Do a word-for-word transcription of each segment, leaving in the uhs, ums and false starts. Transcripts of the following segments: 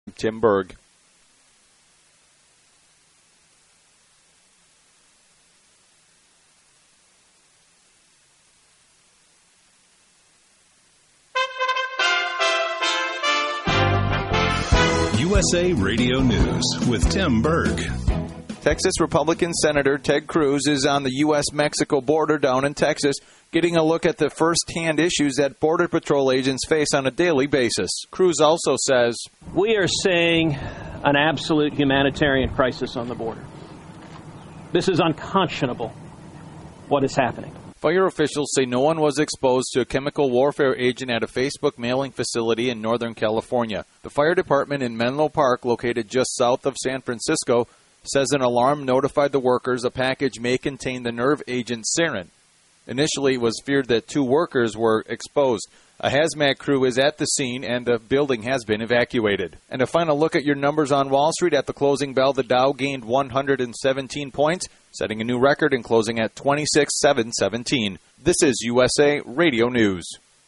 Tim Berg. U S A Radio News with Tim Berg. Texas Republican Senator Ted Cruz is on the U S Mexico border down in Texas, getting a look at the first-hand issues that Border Patrol agents face on a daily basis. Cruz also says, "We are seeing an absolute humanitarian crisis on the border. This is unconscionable, what is happening." Fire officials say no one was exposed to a chemical warfare agent at a Facebook mailing facility in Northern California. The fire department in Menlo Park, located just south of San Francisco, says an alarm notified the workers a package may contain the nerve agent sarin. Initially, it was feared that two workers were exposed. A hazmat crew is at the scene, and the building has been evacuated. And a final look at your numbers on Wall Street. At the closing bell, the Dow gained one hundred seventeen points, setting a new record and closing at twenty-six thousand seven hundred seventeen. This is U S A Radio News.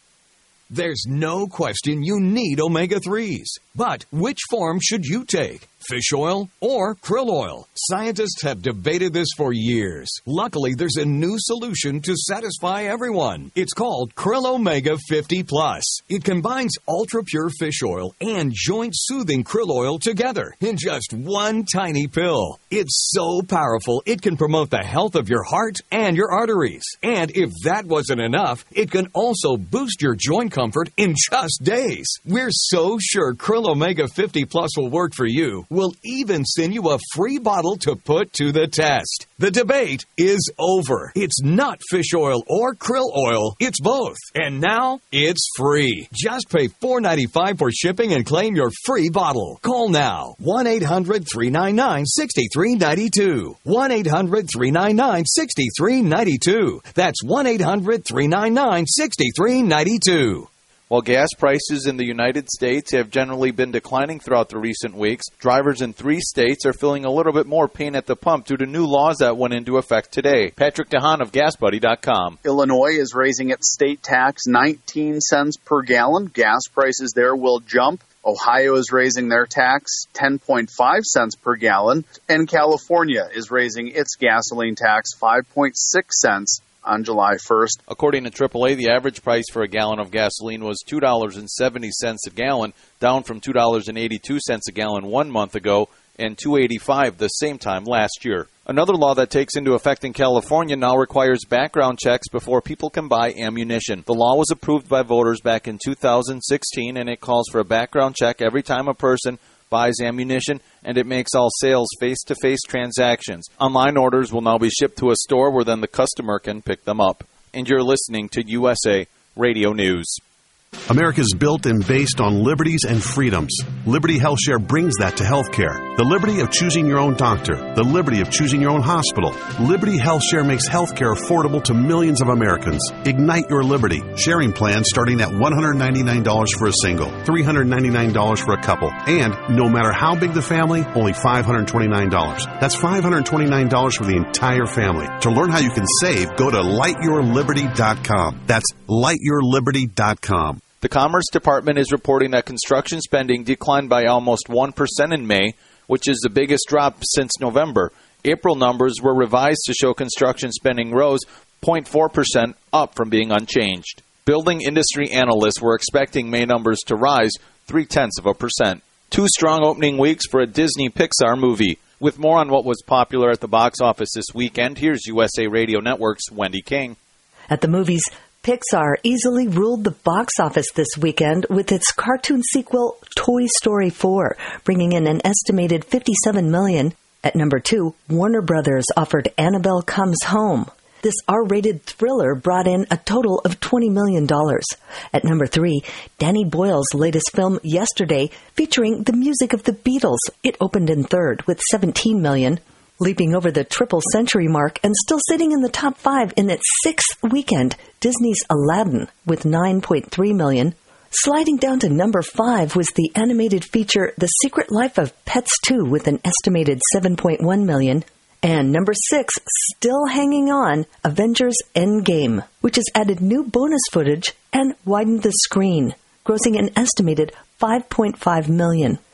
There's no question you need omega threes. But which form should you take? Fish oil or krill oil? Scientists have debated this for years. Luckily, there's a new solution to satisfy everyone. It's called Krill Omega fifty plus. It combines ultra-pure fish oil and joint-soothing krill oil together in just one tiny pill. It's so powerful, it can promote the health of your heart and your arteries. And if that wasn't enough, it can also boost your joint comfort in just days. We're so sure Krill Omega fifty plus will work for you. We'll even send you a free bottle to put to the test. The debate is over. It's not fish oil or krill oil. It's both. And now it's free. Just pay four dollars and ninety-five cents for shipping and claim your free bottle. Call now. one eight hundred three nine nine six three nine two. one eight hundred three nine nine six three nine two. That's one eight hundred three nine nine six three nine two. While gas prices in the United States have generally been declining throughout the recent weeks, drivers in three states are feeling a little bit more pain at the pump due to new laws that went into effect today. Patrick DeHaan of Gas Buddy dot com. Illinois is raising its state tax nineteen cents per gallon. Gas prices there will jump. Ohio is raising their tax ten point five cents per gallon. And California is raising its gasoline tax five point six cents on July first. According to triple A, the average price for a gallon of gasoline was two dollars and seventy cents a gallon, down from two dollars and eighty-two cents a gallon one month ago and two dollars and eighty-five cents the same time last year. Another law that takes into effect in California now requires background checks before people can buy ammunition. The law was approved by voters back in two thousand sixteen, and it calls for a background check every time a person buys ammunition, and it makes all sales face-to-face transactions. Online orders will now be shipped to a store where then the customer can pick them up. And you're listening to U S A Radio News. America's built and based on liberties and freedoms. Liberty HealthShare brings that to healthcare. The liberty of choosing your own doctor. The liberty of choosing your own hospital. Liberty HealthShare makes healthcare affordable to millions of Americans. Ignite your liberty. Sharing plans starting at one hundred ninety-nine dollars for a single, three hundred ninety-nine dollars for a couple, and no matter how big the family, only five hundred twenty-nine dollars. That's five hundred twenty-nine dollars for the entire family. To learn how you can save, go to light your liberty dot com. That's light your liberty dot com. The Commerce Department is reporting that construction spending declined by almost one percent in May, which is the biggest drop since November. April numbers were revised to show construction spending rose zero point four percent, up from being unchanged. Building industry analysts were expecting May numbers to rise three-tenths of a percent. Two strong opening weeks for a Disney Pixar movie. With more on what was popular at the box office this weekend, here's U S A Radio Network's Wendy King. At the movies, Pixar easily ruled the box office this weekend with its cartoon sequel, Toy Story four, bringing in an estimated fifty-seven million dollars. At number two, Warner Brothers offered Annabelle Comes Home. This R-rated thriller brought in a total of twenty million dollars. At number three, Danny Boyle's latest film, Yesterday, featuring the music of the Beatles. It opened in third with seventeen million dollars. Leaping over the triple century mark and still sitting in the top five in its sixth weekend, Disney's Aladdin with nine point three million dollars. Sliding down to number five was the animated feature The Secret Life of Pets two with an estimated seven point one million dollars. And number six, still hanging on, Avengers Endgame, which has added new bonus footage and widened the screen, grossing an estimated five point five million dollars.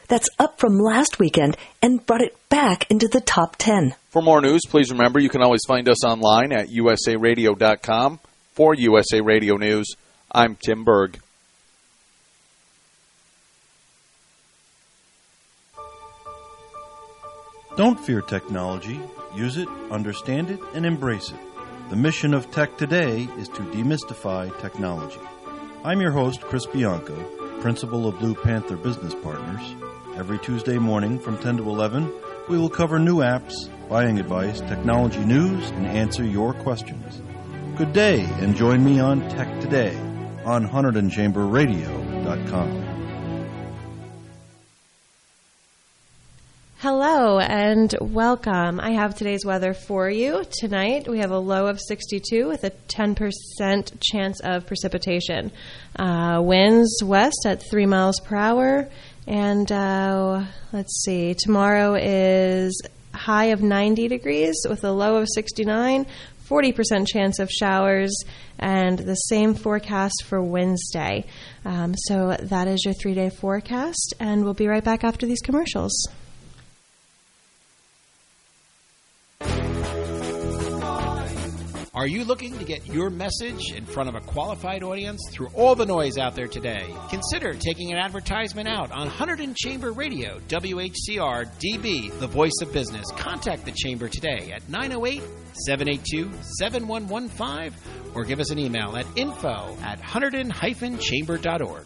That's up from last weekend and brought it back into the top ten. For more news, please remember you can always find us online at u s a radio dot com. For U S A Radio News, I'm Tim Berg. Don't fear technology. Use it, understand it, and embrace it. The mission of Tech Today is to demystify technology. I'm your host, Chris Bianco, principal of Blue Panther Business Partners. Every Tuesday morning from ten to eleven, we will cover new apps, buying advice, technology news, and answer your questions. Good day, and join me on Tech Today on Hunterdon Chamber Radio dot com. Hello and welcome. I have today's weather for you. Tonight we have a low of sixty-two with a ten percent chance of precipitation. Uh, winds west at three miles per hour. And uh, let's see, tomorrow is high of ninety degrees with a low of sixty-nine, forty percent chance of showers, and the same forecast for Wednesday. Um, so that is your three-day forecast, and we'll be right back after these commercials. Are you looking to get your message in front of a qualified audience through all the noise out there today? Consider taking an advertisement out on Hunterdon Chamber Radio, W H C R D B, the voice of business. Contact the Chamber today at nine oh eight, seven eight two, seven one one five or give us an email at info at hunterdon dash chamber dot org.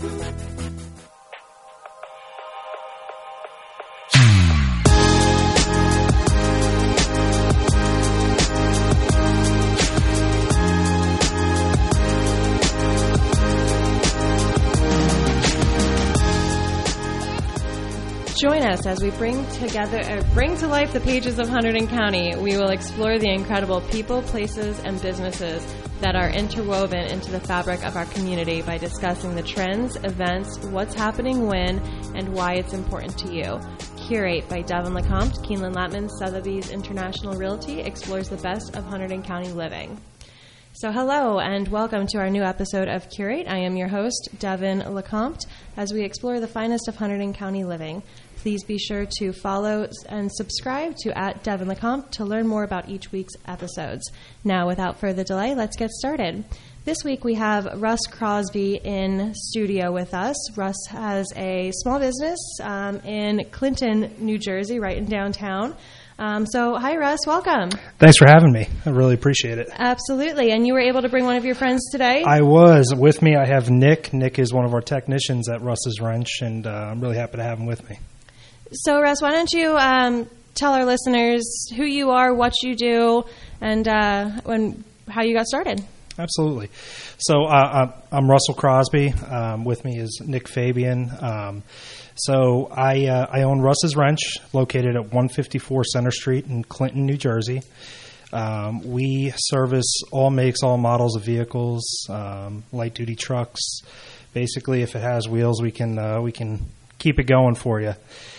Join us as we bring together, uh, bring to life the pages of Hunterdon County. We will explore the incredible people, places, and businesses that are interwoven into the fabric of our community by discussing the trends, events, what's happening when, and why it's important to you. Curate by Devin Lecomte, Keeneland Latman, Sotheby's International Realty explores the best of Hunterdon County living. So hello and welcome to our new episode of Curate. I am your host, Devin Lecomte, as we explore the finest of Hunterdon County living. Please be sure to follow and subscribe to at Devin Lecomte to learn more about each week's episodes. Now, without further delay, let's get started. This week we have Russ Crosby in studio with us. Russ has a small business um, in Clinton, New Jersey, right in downtown. Um, so, hi, Russ. Welcome. Thanks for having me. I really appreciate it. Absolutely. And you were able to bring one of your friends today? I was. With me, I have Nick. Nick is one of our technicians at Russ's Wrench, and uh, I'm really happy to have him with me. So, Russ, why don't you um, tell our listeners who you are, what you do, and uh, when, how you got started? Absolutely. So, uh, I'm Russell Crosby. Um, with me is Nick Fabian. Um, so, I uh, I own Russ's Wrench, located at one fifty-four Center Street in Clinton, New Jersey. Um, we service all makes, all models of vehicles, um, light-duty trucks. Basically, if it has wheels, we can uh, we can keep it going for you.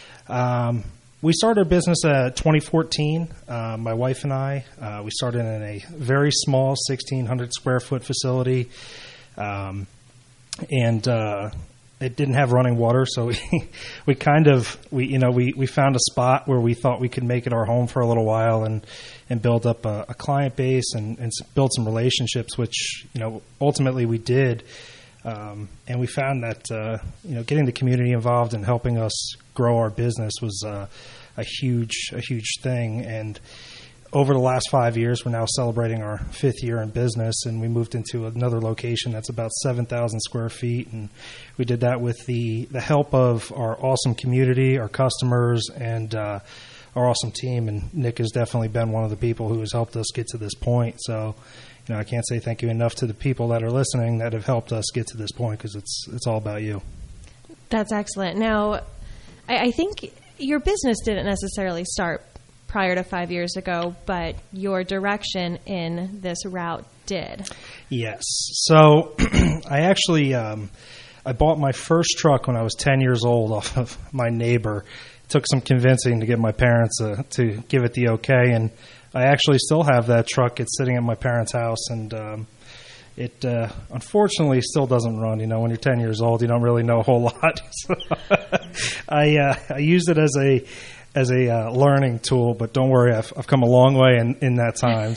Um, we started our business in twenty fourteen. Uh, my wife and I, uh, we started in a very small sixteen hundred square foot facility, um, and uh, it didn't have running water. So we, we kind of we you know we, we found a spot where we thought we could make it our home for a little while and and build up a, a client base and, and build some relationships, which you know ultimately we did. Um, and we found that uh, you know getting the community involved and helping us grow our business was uh, a huge a huge thing. And over the last five years, we're now celebrating our fifth year in business, and we moved into another location that's about seven thousand square feet. And we did that with the, the help of our awesome community, our customers, and uh, our awesome team. And Nick has definitely been one of the people who has helped us get to this point. So. You know, I can't say thank you enough to the people that are listening that have helped us get to this point, because it's it's all about you. That's excellent. Now, I, I think your business didn't necessarily start prior to five years ago, but your direction in this route did. Yes. So I actually um, I bought my first truck when I was ten years old off of my neighbor. It took some convincing to get my parents uh, to give it the okay, and I actually still have that truck. It's sitting at my parents' house, and um, it uh, unfortunately still doesn't run. You know, when you're ten years old, you don't really know a whole lot. I uh, I used it as a as a uh, learning tool, but don't worry, I've, I've come a long way in, in that time.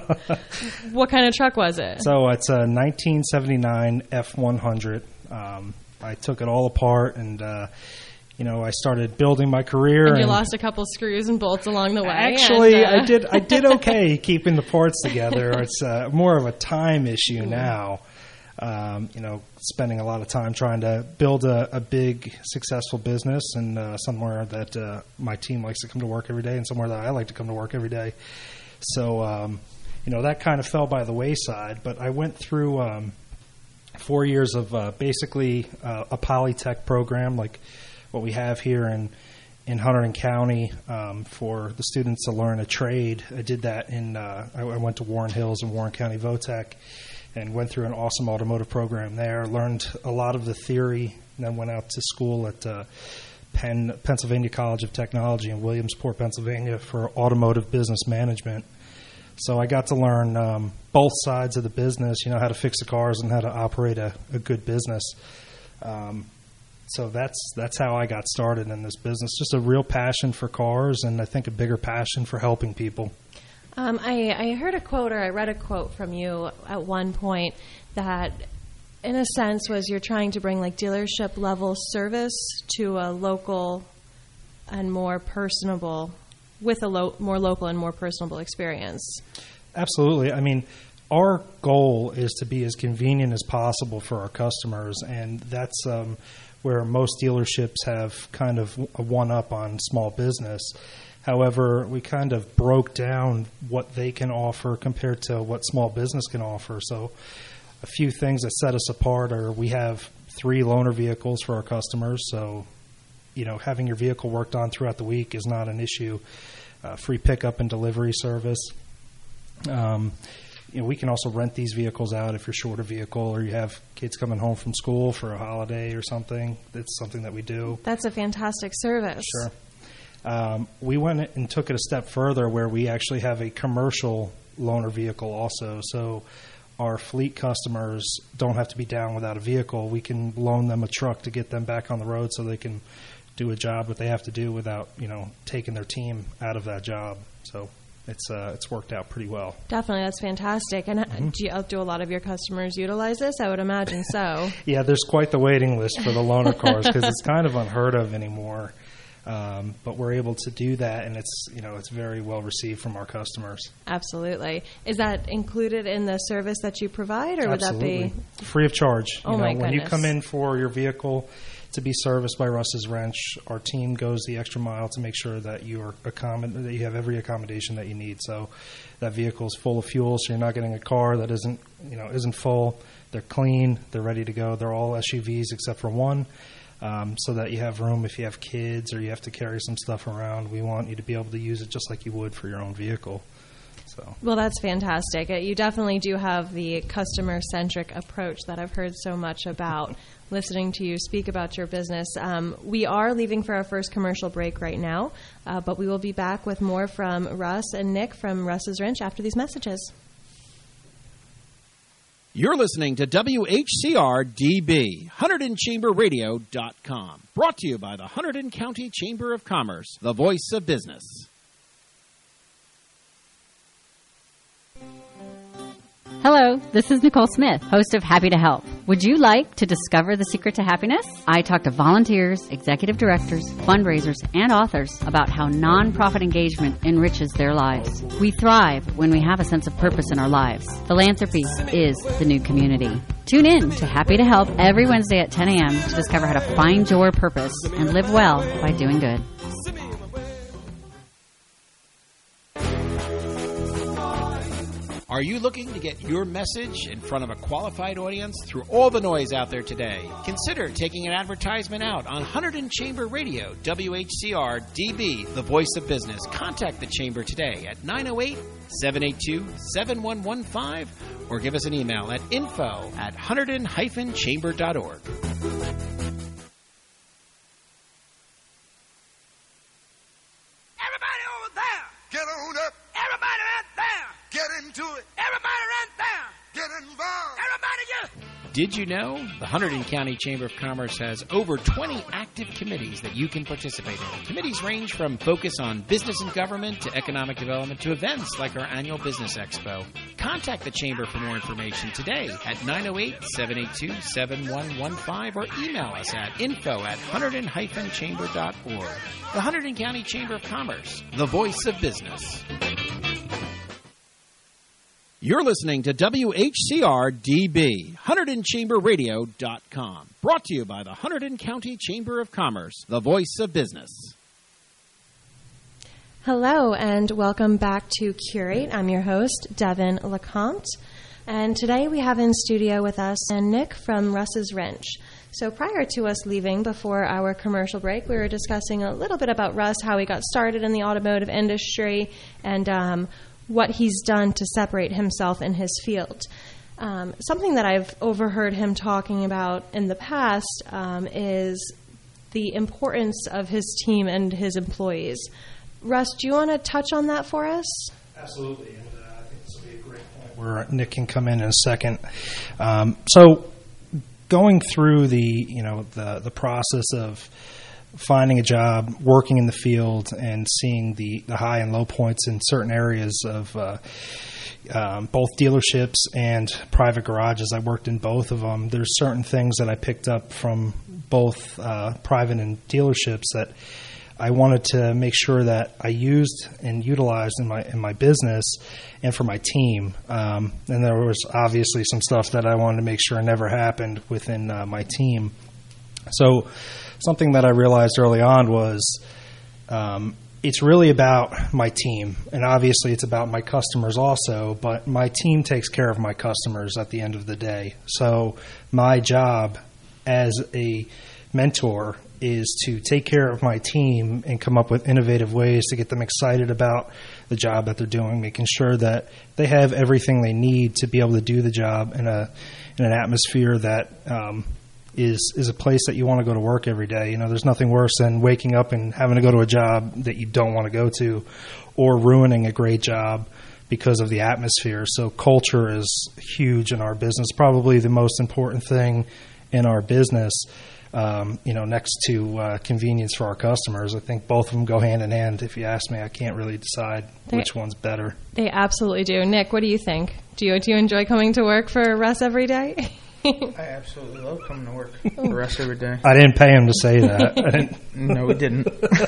What kind of truck was it? So it's a nineteen seventy-nine F one hundred. Um, I took it all apart and, uh, you know, I started building my career. And you and lost a couple screws and bolts along the way. Actually, and, uh... I did I did okay keeping the parts together. It's uh, more of a time issue now. Um, you know, spending a lot of time trying to build a, a big, successful business and uh, somewhere that uh, my team likes to come to work every day and somewhere that I like to come to work every day. So, um, you know, that kind of fell by the wayside. But I went through um, four years of uh, basically uh, a Polytech program like what we have here in, in Hunterdon County um, for the students to learn a trade. I did that in, uh, I, I went to Warren Hills and Warren County Votech. And went through an awesome automotive program there, learned a lot of the theory, and then went out to school at uh, Penn, Pennsylvania College of Technology in Williamsport, Pennsylvania for automotive business management. So I got to learn um, both sides of the business, you know, how to fix the cars and how to operate a, a good business. Um, so that's that's how I got started in this business, just a real passion for cars and I think a bigger passion for helping people. Um, I, I heard a quote or I read a quote from you at one point that, in a sense, was you're trying to bring like dealership level service to a local and more personable, with a lo- more local and more personable experience. Absolutely. I mean, our goal is to be as convenient as possible for our customers, and that's um, where most dealerships have kind of a one-up on small business. However, we kind of broke down what they can offer compared to what small business can offer. So a few things that set us apart are we have three loaner vehicles for our customers. So, you know, having your vehicle worked on throughout the week is not an issue. Uh, free pickup and delivery service. Um, you know, we can also rent these vehicles out if you're short a vehicle or you have kids coming home from school for a holiday or something. That's something that we do. That's a fantastic service. Sure. Um, we went and took it a step further where we actually have a commercial loaner vehicle also. So our fleet customers don't have to be down without a vehicle. We can loan them a truck to get them back on the road so they can do a job that they have to do without, you know, taking their team out of that job. So it's uh, it's worked out pretty well. Definitely. That's fantastic. And mm-hmm. do, you, do a lot of your customers utilize this? I would imagine so. Yeah, there's quite the waiting list for the loaner cars because it's kind of unheard of anymore. Um, but we're able to do that, and it's you know it's very well received from our customers. Absolutely. Is that included in the service that you provide, or would Absolutely. that be free of charge? Oh you know, my when goodness. you come in for your vehicle to be serviced by Russ's Wrench, our team goes the extra mile to make sure that you are accommod- that you have every accommodation that you need. So that vehicle is full of fuel, so you're not getting a car that isn't you know isn't full. They're clean. They're ready to go. They're all S U Vs except for one. Um, so that you have room if you have kids or you have to carry some stuff around. We want you to be able to use it just like you would for your own vehicle. So. Well, that's fantastic. You definitely do have the customer-centric approach that I've heard so much about listening to you speak about your business. Um, we are leaving for our first commercial break right now, uh, but we will be back with more from Russ and Nick from Russ's Wrench after these messages. You're listening to W H C R D B, Hunterdon Chamber Radio dot com. Brought to you by the Hunterdon County Chamber of Commerce, the voice of business. Hello, this is Nicole Smith, host of Happy to Help. Would you like to discover the secret to happiness? I talk to volunteers, executive directors, fundraisers, and authors about how nonprofit engagement enriches their lives. We thrive when we have a sense of purpose in our lives. Philanthropy is the new community. Tune in to Happy to Help every Wednesday at ten a.m. to discover how to find your purpose and live well by doing good. Are you looking to get your message in front of a qualified audience through all the noise out there today? Consider taking an advertisement out on Hunterdon Chamber Radio, W H C R D B, the voice of business. Contact the Chamber today at nine oh eight, seven eight two, seven one one five or give us an email at info at hunterdon dash chamber dot org. Everybody over there, get on up. Everybody right there, get into it. Everybody right there, get involved. Everybody just... Did you know? The Hunterdon County Chamber of Commerce has over twenty active committees that you can participate in. Committees range from focus on business and government to economic development to events like our annual Business Expo. Contact the Chamber for more information today at nine oh eight, seven eight two, seven one one five or email us at info at hunterdon dash chamber dot org. The Hunterdon County Chamber of Commerce, the voice of business. You're listening to W H C R D B, Hunterdon Chamber Radio dot com. Brought to you by the Hunterdon County Chamber of Commerce, the voice of business. Hello, and welcome back to Curate. I'm your host, Devin LeCompte. And today we have in studio with us and Nick from Russ's Wrench. So prior to us leaving before our commercial break, we were discussing a little bit about Russ, how he got started in the automotive industry, and um, what he's done to separate himself in his field. Um, something that I've overheard him talking about in the past um, is the importance of his team and his employees. Russ, do you want to touch on that for us? Absolutely, and uh, I think this will be a great point where Nick can come in in a second. Um, so, going through the you know the the process of finding a job, working in the field, and seeing the, the high and low points in certain areas of uh, um, both dealerships and private garages. I worked in both of them. There's certain things that I picked up from both uh, private and dealerships that I wanted to make sure that I used and utilized in my in my business and for my team. Um, and there was obviously some stuff that I wanted to make sure never happened within uh, my team. So something that I realized early on was um, it's really about my team, and obviously it's about my customers also, but my team takes care of my customers at the end of the day. So my job as a mentor is to take care of my team and come up with innovative ways to get them excited about the job that they're doing, making sure that they have everything they need to be able to do the job in a in an atmosphere that um, is is a place that you want to go to work every day. You know, there's nothing worse than waking up and having to go to a job that you don't want to go to, or ruining a great job because of the atmosphere. So culture is huge in our business, probably the most important thing in our business. Um, you know, next to uh, convenience for our customers. I think both of them go hand in hand. If you ask me, I can't really decide they, which one's better. They absolutely do. Nick, what do you think? Do you do you enjoy coming to work for Russ every day? I absolutely love coming to work for Russ every day. I didn't pay him to say that. I didn't. No, we didn't.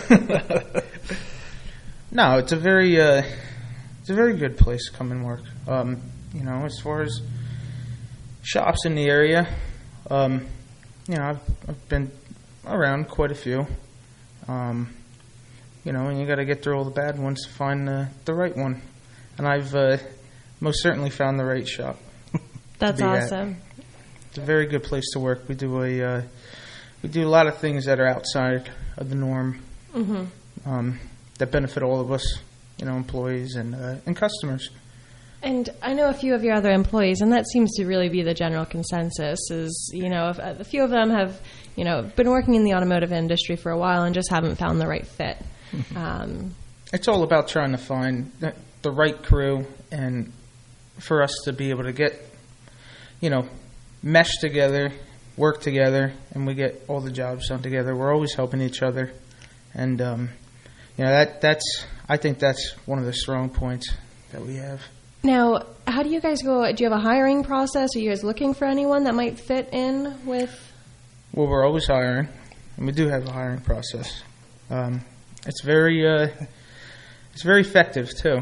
No, it's a very, uh, it's a very good place to come and work. Um, you know, as far as shops in the area, um, you know, I've, I've been around quite a few. Um, you know, and you got to get through all the bad ones to find the, the right one. And I've uh, most certainly found the right shop. That's awesome. At. It's a very good place to work. We do a uh, we do a lot of things that are outside of the norm, mm-hmm. um, that benefit all of us, you know, employees and uh, and customers. And I know a few of your other employees, and that seems to really be the general consensus, is, you know, if, a few of them have, you know, been working in the automotive industry for a while and just haven't found the right fit. Um, it's all about trying to find the, the right crew, and for us to be able to get, you know, mesh together, work together, and we get all the jobs done together. We're always helping each other. And, um, you know, that that's I think that's one of the strong points that we have. Now, how do you guys go? Do you have a hiring process? Are you guys looking for anyone that might fit in with? Well, we're always hiring, and we do have a hiring process. Um, it's very, uh, it's very effective too.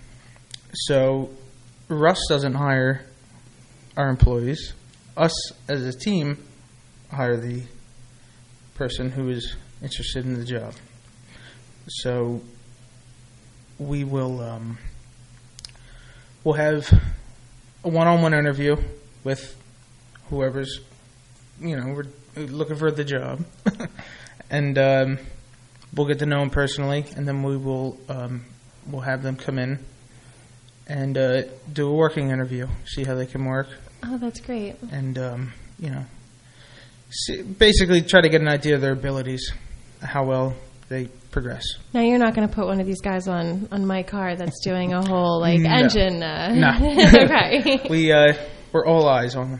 So, Russ doesn't hire our employees. Us as a team hire the person who is interested in the job. So, we will. Um, We'll have a one-on-one interview with whoever's, you know, we're looking for the job. And um, we'll get to know them personally, and then we will um, we'll have them come in and uh, do a working interview, see how they can work. Oh, that's great. And, um, you know, see, basically try to get an idea of their abilities, how well they progress. Now, you're not going to put one of these guys on, on my car that's doing a whole, like, no. engine. Uh, no. Okay. we, uh, we're all eyes on them.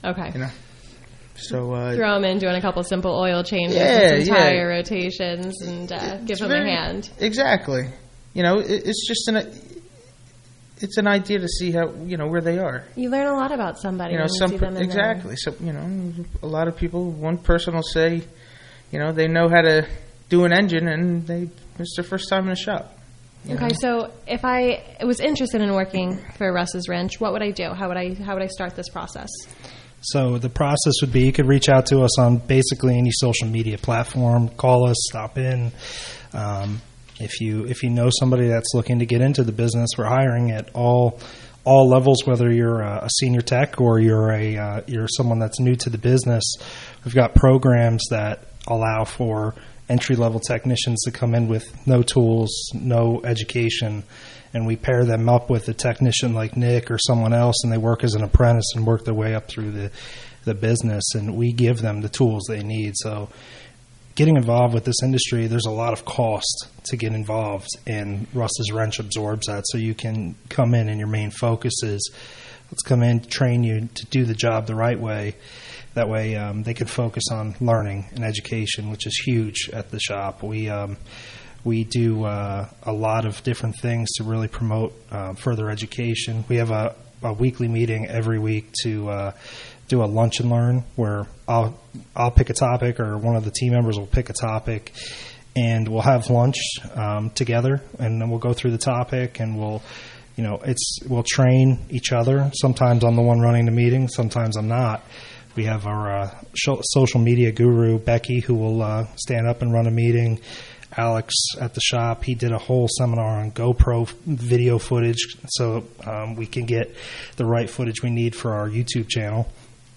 Okay. You know. So uh, throw them in, doing a couple simple oil changes, yeah, and some tire yeah. rotations, and uh, give It's them very, a hand. Exactly. You know, it, it's just an it's an idea to see how you know where they are. You learn a lot about somebody. You know, when some you see them in exactly. So you know, a lot of people. One person will say, you know, they know how to do an engine, and they it's their first time in a shop. Okay, know? so if I was interested in working for Russ's Wrench, what would I do? How would I how would I start this process? So the process would be you could reach out to us on basically any social media platform, call us, stop in. Um, if you if you know somebody that's looking to get into the business, we're hiring at all all levels, whether you're a, a senior tech or you're a uh, you're someone that's new to the business. We've got programs that allow for entry-level technicians to come in with no tools, no education, and we pair them up with a technician like Nick or someone else, and they work as an apprentice and work their way up through the, the business, and we give them the tools they need. So getting involved with this industry, there's a lot of cost to get involved, and Russ's Wrench absorbs that. So you can come in and your main focus is, let's come in, train you to do the job the right way. That way um, they can focus on learning and education, which is huge at the shop. We um, we do uh, a lot of different things to really promote uh, further education. We have a, a weekly meeting every week to uh, do a lunch and learn where I'll I'll pick a topic, or one of the team members will pick a topic, and we'll have lunch um, together, and then we'll go through the topic, and we'll you know it's we'll train each other. Sometimes I'm the one running the meeting, sometimes I'm not. We have our uh, sh- social media guru, Becky, who will uh, stand up and run a meeting. Alex at the shop, he did a whole seminar on GoPro video footage so um, we can get the right footage we need for our YouTube channel.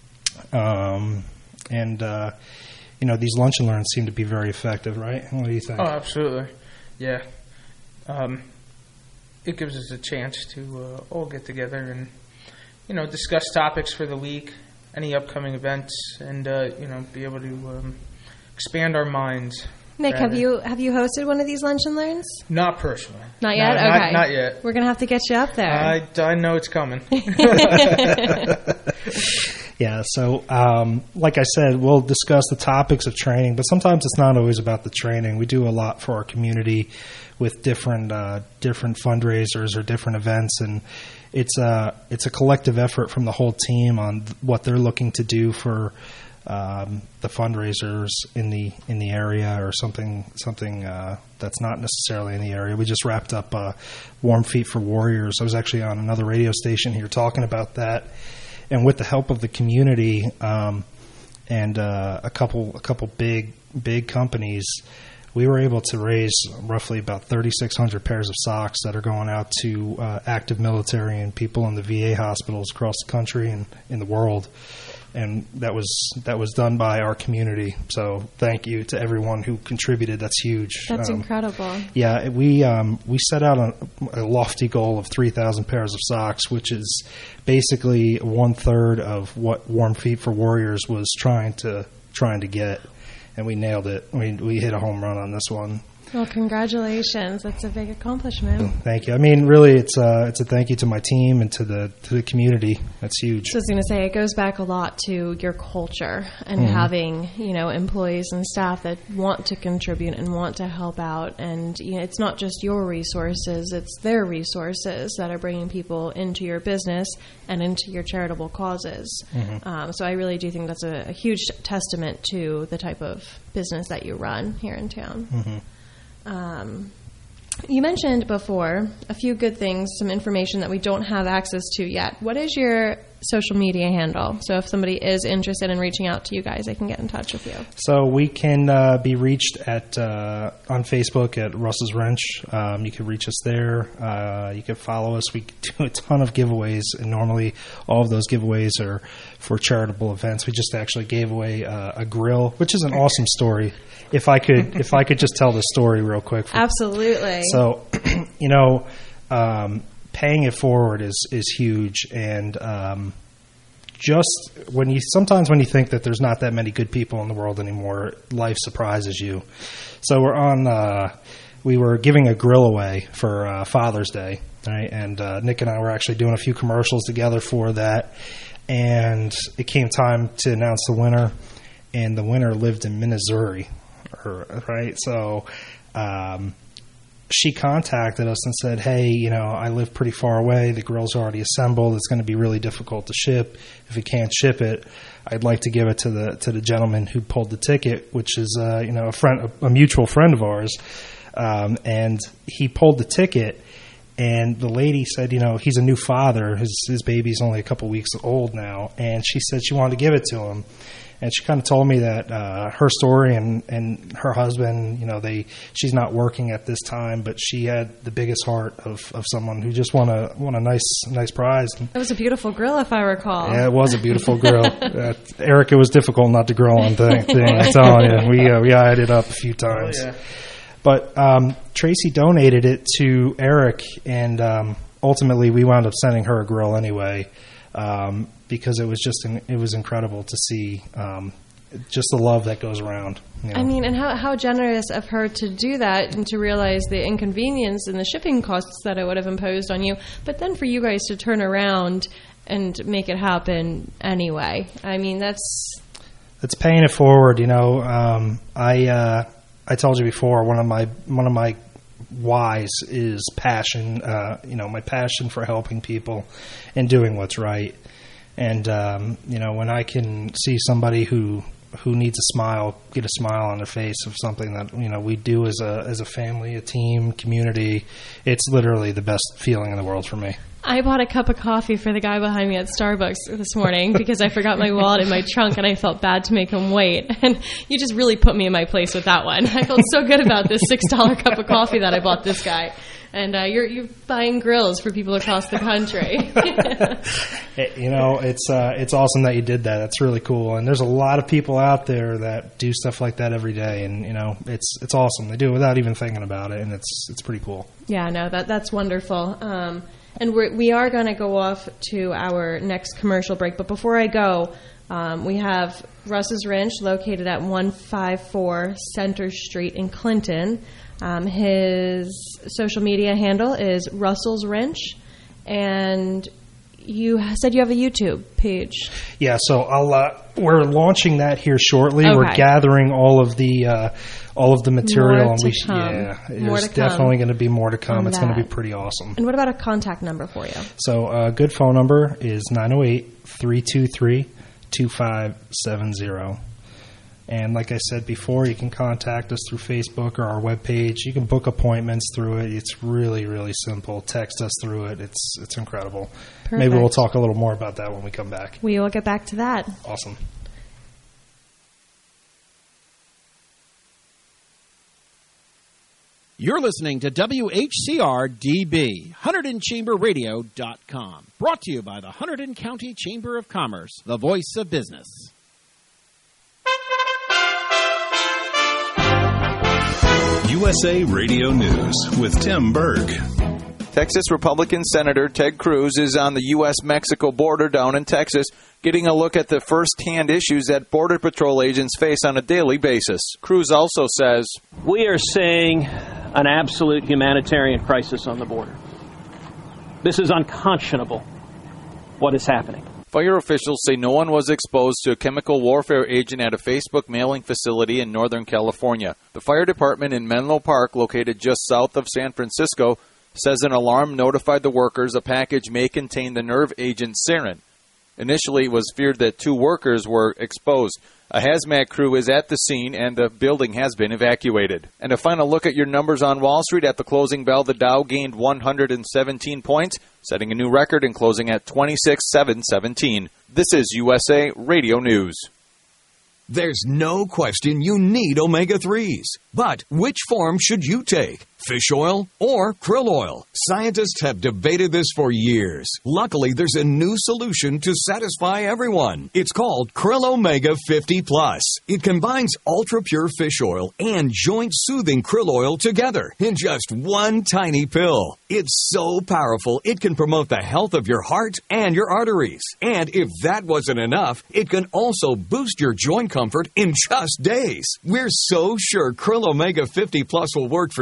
Um, and, uh, you know, these lunch and learns seem to be very effective, right? What do you think? Oh, absolutely. Yeah. Um, it gives us a chance to uh, all get together and, you know, discuss topics for the week, any upcoming events, and uh, you know, be able to um, expand our minds. Nick, have you have you hosted one of these lunch and learns? Not personally. Not yet? No, okay. Not, not yet. We're going to have to get you up there. I, I know it's coming. Yeah, so um, like I said, we'll discuss the topics of training, but sometimes it's not always about the training. We do a lot for our community with different uh, different fundraisers or different events, and it's a it's a collective effort from the whole team on what they're looking to do for um, the fundraisers in the in the area, or something something uh, that's not necessarily in the area. We just wrapped up uh, Warm Feet for Warriors. I was actually on another radio station here talking about that, and with the help of the community um, and uh, a couple a couple big big companies, we were able to raise roughly about thirty-six hundred pairs of socks that are going out to uh, active military and people in the V A hospitals across the country and in the world. And that was that was done by our community. So thank you to everyone who contributed. That's huge. That's um, incredible. Yeah, we um, we set out a, a lofty goal of three thousand pairs of socks, which is basically one third of what Warm Feet for Warriors was trying to trying to get. And we nailed it. We we hit a home run on this one. Well, congratulations! That's a big accomplishment. Thank you. I mean, really, it's a it's a thank you to my team and to the to the community. That's huge. So I was going to say, it goes back a lot to your culture and mm-hmm. having, you know, employees and staff that want to contribute and want to help out. And you know, it's not just your resources; it's their resources that are bringing people into your business and into your charitable causes. Mm-hmm. Um, so I really do think that's a, a huge testament to the type of business that you run here in town. Mm-hmm. Um, you mentioned before a few good things, some information that we don't have access to yet. What is your social media handle? So if somebody is interested in reaching out to you guys, they can get in touch with you. So we can uh, be reached at uh, on Facebook at Russ's Wrench. Um, you can reach us there. Uh, you can follow us. We do a ton of giveaways, and normally all of those giveaways are for charitable events. We just actually gave away uh, a grill, which is an awesome story. If I could, if I could just tell the story real quick. For, Absolutely. So, you know, um, paying it forward is is huge, and um, just when you sometimes when you think that there's not that many good people in the world anymore, life surprises you. So we're on. Uh, we were giving a grill away for uh, Father's Day, right? And uh, Nick and I were actually doing a few commercials together for that. and it came time to announce the winner, and the winner lived in Missouri, right? So um, she contacted us and said, hey, you know, I live pretty far away. The grill's already assembled. It's going to be really difficult to ship. If we can't ship it, I'd like to give it to the to the gentleman who pulled the ticket, which is uh, you know a friend, a mutual friend of ours, um, and he pulled the ticket. And the lady said, you know, he's a new father. His his baby's only a couple weeks old now. And she said she wanted to give it to him. And she kind of told me that uh, her story and, and her husband, you know, they she's not working at this time, but she had the biggest heart of, of someone who just won a won a nice nice prize. It was a beautiful grill, if I recall. Yeah, it was a beautiful grill. uh, Eric, it was difficult not to grill on thing. thing I'm telling you, we uh, we eyed it up a few times. Oh, yeah. But um, Tracy donated it to Eric, and um, ultimately we wound up sending her a grill anyway, um, because it was just in, it was incredible to see um, just the love that goes around. You know? I mean, and how how generous of her to do that and to realize the inconvenience and the shipping costs that it would have imposed on you, but then for you guys to turn around and make it happen anyway. I mean, that's it's paying it forward. You know, um, I. Uh, I told you before, one of my one of my whys is passion. Uh, you know, my passion for helping people and doing what's right. And um, you know, when I can see somebody who who needs a smile, get a smile on their face of something that you know we do as a as a family, a team, community, it's literally the best feeling in the world for me. I bought a cup of coffee for the guy behind me at Starbucks this morning because I forgot my wallet in my trunk and I felt bad to make him wait. And you just really put me in my place with that one. I felt so good about this six dollar cup of coffee that I bought this guy. And uh, you're you're buying grills for people across the country. it, you know, it's uh, it's awesome that you did that. That's really cool. And there's a lot of people out there that do stuff like that every day. And you know, it's it's awesome. They do it without even thinking about it, and it's it's pretty cool. Yeah, no, that that's wonderful. Um, And we're, we are going to go off to our next commercial break. But before I go, um, we have Russ's Wrench located at one fifty-four Center Street in Clinton. Um, his social media handle is Russell's Wrench. And you said you have a YouTube page. Yeah, so I'll. Uh, we're launching that here shortly. Okay. We're gathering all of the uh, all of the material, More and to we come. yeah, More there's to come definitely going to be more to come. on It's going to be that. pretty awesome. And what about a contact number for you? So a good phone number is nine oh eight, three two three, two five seven zero. And like I said before, you can contact us through Facebook or our webpage. You can book appointments through it. It's really, really simple. Text us through it. It's it's incredible. Perfect. Maybe we'll talk a little more about that when we come back. We will get back to that. Awesome. You're listening to W H C R D B, Hunterdon Chamber Radio dot com. Brought to you by the Hunterdon County Chamber of Commerce, the voice of business. U S A Radio News with Tim Berg. Texas Republican Senator Ted Cruz is on the U S Mexico border down in Texas, getting a look at the first-hand issues that Border Patrol agents face on a daily basis. Cruz also says, We are seeing an absolute humanitarian crisis on the border. This is unconscionable, what is happening. Fire officials say no one was exposed to a chemical warfare agent at a Facebook mailing facility in Northern California. The fire department in Menlo Park, located just south of San Francisco, says an alarm notified the workers a package may contain the nerve agent sarin. Initially, it was feared that two workers were exposed. A hazmat crew is at the scene, and the building has been evacuated. And a final look at your numbers on Wall Street. At the closing bell, the Dow gained one hundred seventeen points, setting a new record and closing at twenty-six thousand seven hundred seventeen. This is U S A Radio News. There's no question you need omega threes. But which form should you take? Fish oil or krill oil? Scientists have debated this for years. Luckily, there's a new solution to satisfy everyone. It's called Krill Omega fifty plus. It combines ultra-pure fish oil and joint-soothing krill oil together in just one tiny pill. It's so powerful, it can promote the health of your heart and your arteries. And if that wasn't enough, it can also boost your joint comfort in just days. We're so sure Krill Omega fifty plus will work for you.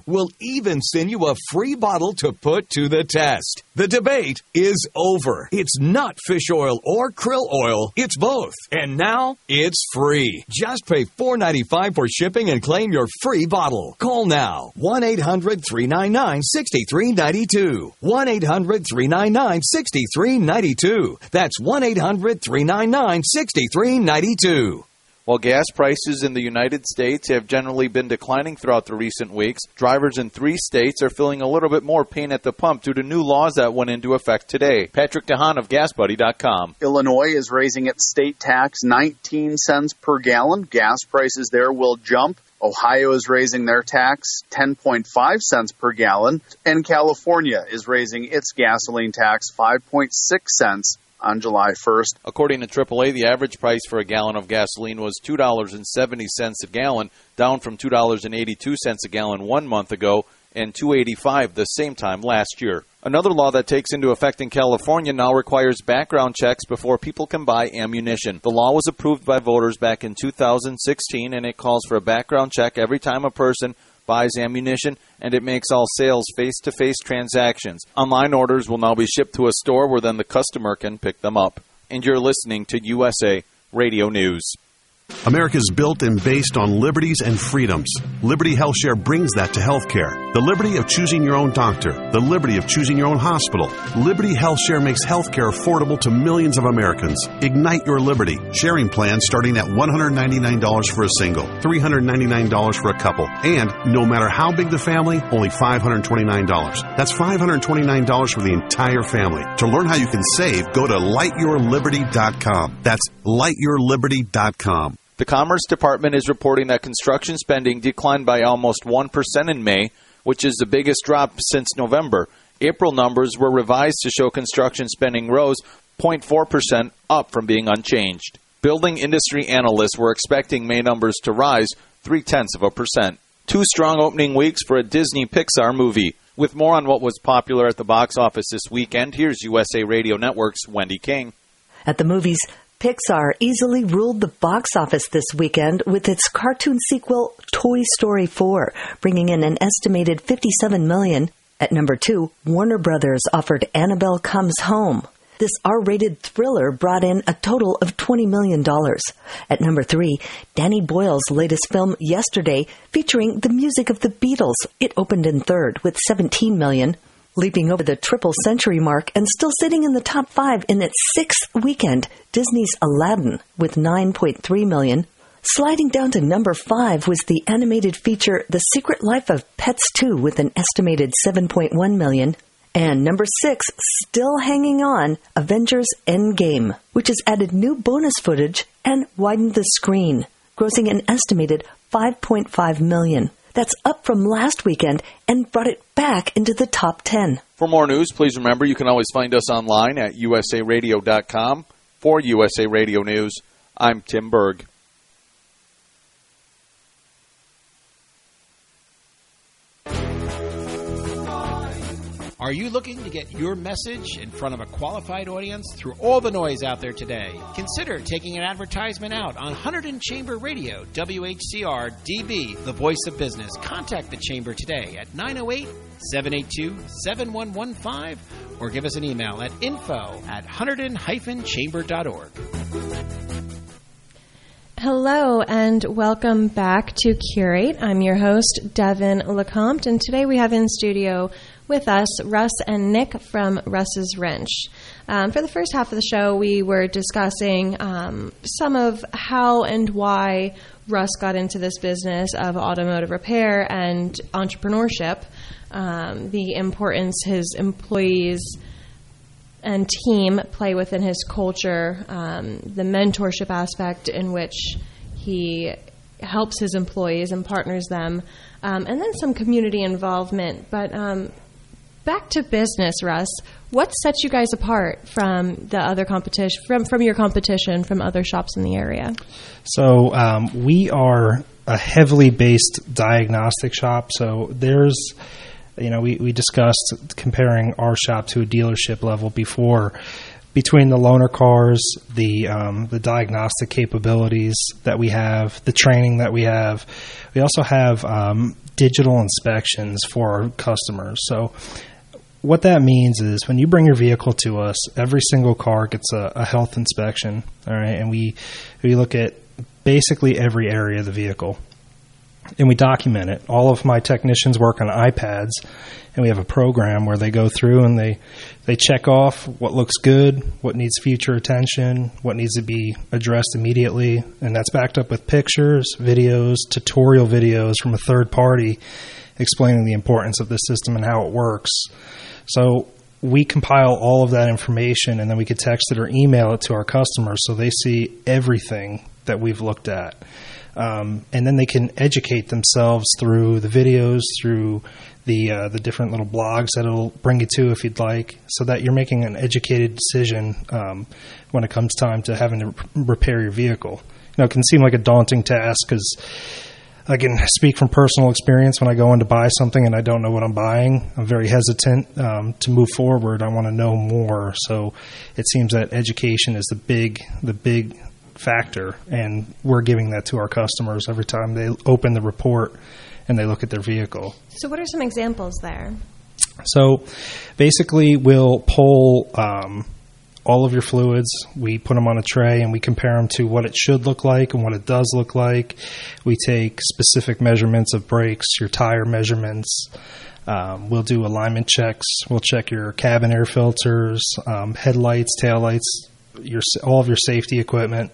we'll even send you a free bottle to put to the test. The debate is over. It's not fish oil or krill oil. It's both. And now it's free. Just pay four dollars and ninety-five cents for shipping and claim your free bottle. Call now. one eight hundred three nine nine six three nine two. one eight hundred three nine nine six three nine two. That's one eight hundred three nine nine six three nine two. While gas prices in the United States have generally been declining throughout the recent weeks, drivers in three states are feeling a little bit more pain at the pump due to new laws that went into effect today. Patrick DeHaan of Gas Buddy dot com. Illinois is raising its state tax nineteen cents per gallon. Gas prices there will jump. Ohio is raising their tax ten point five cents per gallon. And California is raising its gasoline tax five point six cents on July first. According to triple A, the average price for a gallon of gasoline was two dollars and seventy cents a gallon, down from two dollars and eighty-two cents a gallon one month ago and two dollars and eighty-five cents the same time last year. Another law that takes into effect in California now requires background checks before people can buy ammunition. The law was approved by voters back in two thousand sixteen, and it calls for a background check every time a person buys ammunition, and it makes all sales face-to-face transactions. Online orders will now be shipped to a store where then the customer can pick them up. And you're listening to U S A Radio News. America's built and based on liberties and freedoms. Liberty HealthShare brings that to healthcare. The liberty of choosing your own doctor. The liberty of choosing your own hospital. Liberty HealthShare makes healthcare affordable to millions of Americans. Ignite your liberty. Sharing plans starting at one hundred ninety-nine dollars for a single, three hundred ninety-nine dollars for a couple, and no matter how big the family, only five hundred twenty-nine dollars. That's five hundred twenty-nine dollars for the entire family. To learn how you can save, go to light your liberty dot com. That's light your liberty dot com. The Commerce Department is reporting that construction spending declined by almost one percent in May, which is the biggest drop since November. April numbers were revised to show construction spending rose zero point four percent, up from being unchanged. Building industry analysts were expecting May numbers to rise three-tenths of a percent. Two strong opening weeks for a Disney Pixar movie. With more on what was popular at the box office this weekend, here's U S A Radio Network's Wendy King. At the movies, Pixar easily ruled the box office this weekend with its cartoon sequel, Toy Story four, bringing in an estimated fifty-seven million dollars. At number two, Warner Brothers offered Annabelle Comes Home. This R-rated thriller brought in a total of twenty million dollars. At number three, Danny Boyle's latest film, Yesterday, featuring the music of the Beatles. It opened in third with seventeen million dollars. Leaping over the triple century mark and still sitting in the top five in its sixth weekend, Disney's Aladdin with nine point three million dollars. Sliding down to number five was the animated feature The Secret Life of Pets two with an estimated seven point one million dollars. And number six, still hanging on, Avengers Endgame, which has added new bonus footage and widened the screen, grossing an estimated five point five million dollars. That's up from last weekend and brought it back into the top ten. For more news, please remember you can always find us online at U S A Radio dot com. For U S A Radio News, I'm Tim Berg. Are you looking to get your message in front of a qualified audience through all the noise out there today? Consider taking an advertisement out on Hunterdon Chamber Radio, W H C R D B, the voice of business. Contact the Chamber today at nine oh eight, seven eight two, seven one one five or give us an email at info at hunterdon dash chamber dot org. Hello and welcome back to Curate. I'm your host, Devin LeCompte, and today we have in studio with us Russ and Nick from Russ's Wrench. Um, for the first half of the show, we were discussing um, some of how and why Russ got into this business of automotive repair and entrepreneurship, um, the importance his employees and team play within his culture, um, the mentorship aspect in which he helps his employees and partners them, um, and then some community involvement. But um, back to business, Russ. What sets you guys apart from the other competition, from from your competition, from other shops in the area? So um, we are a heavily based diagnostic shop. So there's, you know, we, we discussed comparing our shop to a dealership level before. Between the loaner cars, the um, the diagnostic capabilities that we have, the training that we have, we also have um, digital inspections for our customers. So what that means is when you bring your vehicle to us, every single car gets a, a health inspection, all right? And we we look at basically every area of the vehicle, and we document it. All of my technicians work on iPads, and we have a program where they go through and they, they check off what looks good, what needs future attention, what needs to be addressed immediately, and that's backed up with pictures, videos, tutorial videos from a third party explaining the importance of the system and how it works. So we compile all of that information, and then we could text it or email it to our customers so they see everything that we've looked at. Um, and then they can educate themselves through the videos, through the uh, the different little blogs that it'll bring you to if you'd like, so that you're making an educated decision um, when it comes time to having to repair your vehicle. You know, it can seem like a daunting task because I can speak from personal experience. When I go in to buy something and I don't know what I'm buying, I'm very hesitant um, to move forward. I want to know more. So it seems that education is the big the big factor, and we're giving that to our customers every time they open the report and they look at their vehicle. So what are some examples there? So basically we'll pull um, all of your fluids, we put them on a tray, and we compare them to what it should look like and what it does look like. We take specific measurements of brakes, your tire measurements. Um, we'll do alignment checks. We'll check your cabin air filters, um, headlights, taillights, your all of your safety equipment,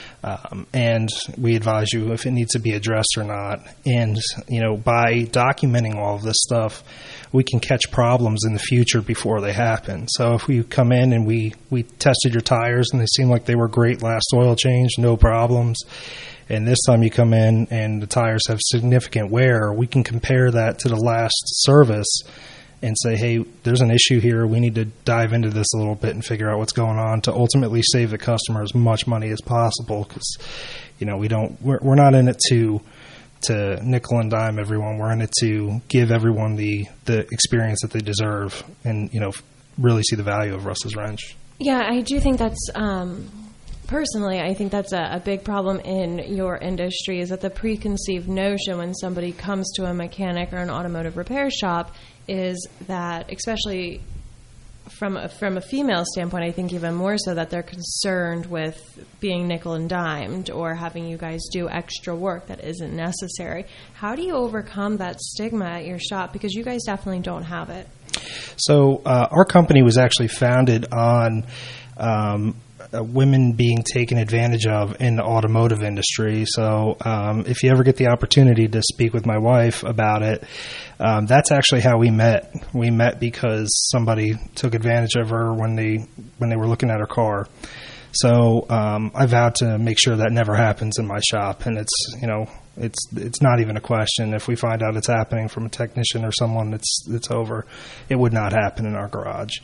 um, and we advise you if it needs to be addressed or not. And you know, by documenting all of this stuff, we can catch problems in the future before they happen. So if we come in and we we tested your tires and they seem like they were great last oil change, no problems, and this time you come in and the tires have significant wear, we can compare that to the last service and say, hey, there's an issue here. We need to dive into this a little bit and figure out what's going on to ultimately save the customer as much money as possible. Because, you know, we don't, we're, we're not in it to to nickel and dime everyone. We're in it to give everyone the the experience that they deserve, and you know, really see the value of Russ's Wrench. Yeah, I do think that's. Um Personally, I think that's a, a big problem in your industry, is that the preconceived notion when somebody comes to a mechanic or an automotive repair shop is that, especially from a, from a female standpoint, I think even more so, that they're concerned with being nickel and dimed or having you guys do extra work that isn't necessary. How do you overcome that stigma at your shop? Because you guys definitely don't have it. So uh, our company was actually founded on um, Uh, women being taken advantage of in the automotive industry. So um, if you ever get the opportunity to speak with my wife about it, um, that's actually how we met. We met because somebody took advantage of her when they when they were looking at her car. So um, I vowed to make sure that never happens in my shop, and it's you know it's it's not even a question. If we find out it's happening from a technician or someone, it's it's over. It would not happen in our garage.